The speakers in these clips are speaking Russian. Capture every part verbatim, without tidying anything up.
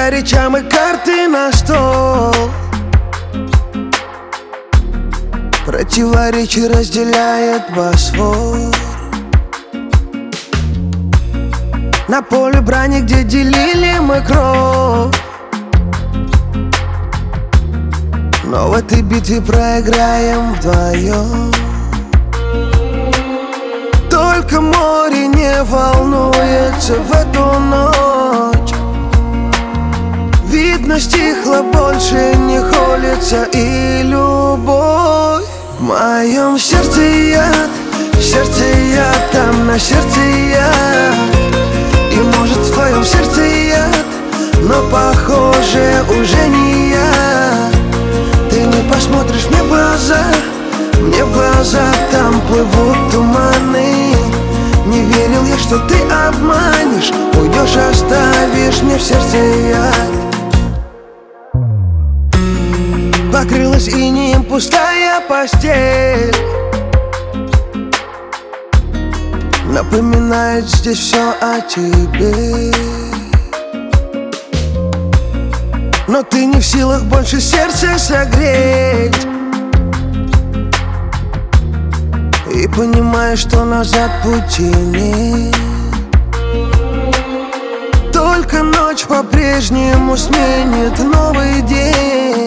горяча, и карты на стол. Противоречий разделяет Босфор. На поле брани, где делили мы кровь, но в этой битве проиграем вдвоем. Только море не волнуется в эту ночь. Видно, стихло, больше не холится и любовь. В моем сердце яд, в сердце яд, там на сердце яд. И может в твоем сердце яд, но похоже уже не я. Ты не посмотришь мне в глаза, мне в глаза, там плывут туманы. Не верил я, что ты обманешь, уйдешь, оставишь мне в сердце яд. Покрылась инеем пустая постель, напоминает здесь все о тебе. Но ты не в силах больше сердце согреть, и понимаешь, что назад пути нет. Только ночь по-прежнему сменит новый день.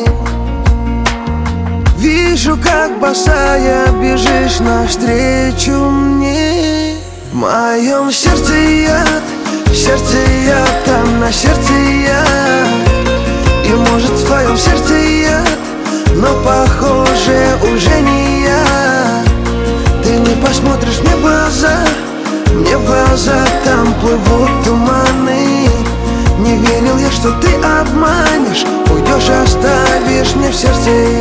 Вижу, как босая бежишь навстречу мне. В моем сердце яд, в сердце яд, там на сердце яд. И может в твоем сердце яд, но похоже уже не я. Ты не посмотришь мне в глаза, мне в глаза, там плывут туманы. Не верил я, что ты обманешь, уйдешь, оставишь мне в сердце